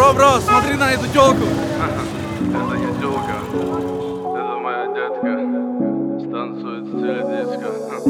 Бро, смотри на эту тёлку. Это не тёлка, это моя детка. Станцует в стиле диско.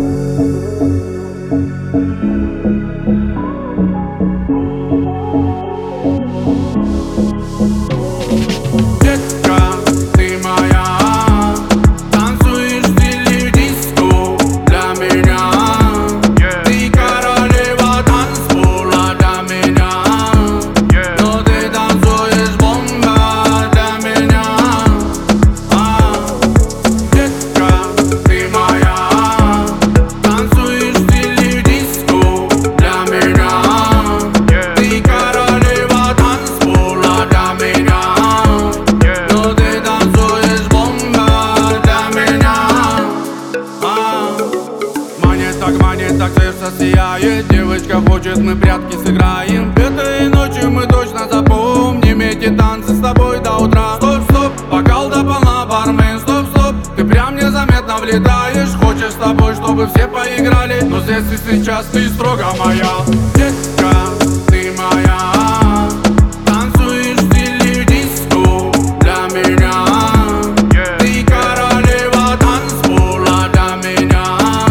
Детка, ты моя, танцуешь в стиле диско для меня. Ты королева танцпола для меня, но ты танцуешь бомба для меня. Детка, ты моя, танцуешь в стиле диско для меня. Ты королева танцпола для меня. Манит так, сердце сияет. Девочка хочет, мы прятки сыграем. Этой ночью мы точно запомним эти танцы с тобой до утра. Стоп, стоп, бокал до полна, бармен, стоп, стоп. Ты прям незаметно влетаешь. Хочешь с тобой, чтобы все поиграли, но здесь и сейчас ты строго моя. Детка, ты моя, танцуешь в стиле диско для меня. Ты королева танцпола для меня.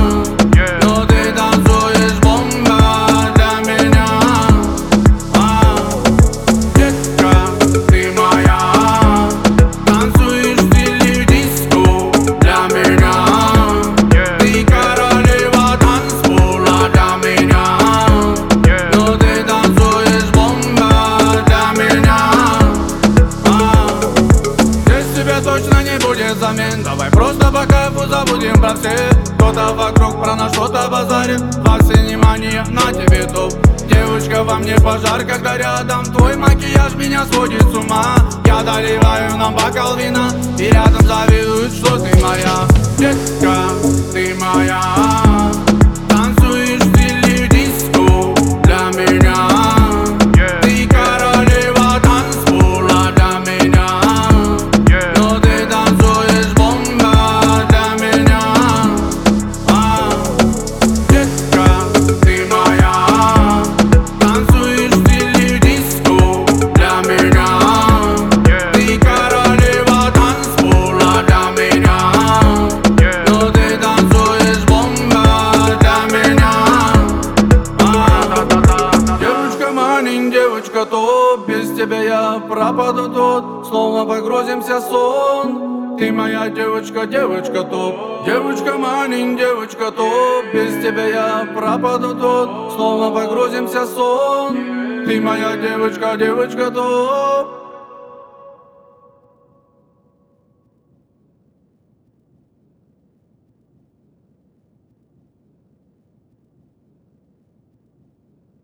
Точно не будет замен. Давай просто по кайфу забудем про всех. Кто-то вокруг про нас что-то базарит. Во все внимание на тебе топ. Девочка, во мне пожар, когда рядом. Твой макияж меня сводит с ума. Я доливаю нам бокал вина, и рядом завидуют, что ты моя. Детка, ты моя, танцуешь в стиле диско для меня. Ты королева танцпола для меня. Девочка топ, без тебя я пропаду тут, словно погрузимся в сон. Ты моя девочка, девочка топ. Девочка манин, девочка топ. Без тебя я пропаду тут, словно погрузимся в сон. Ты моя девочка, девочка топ.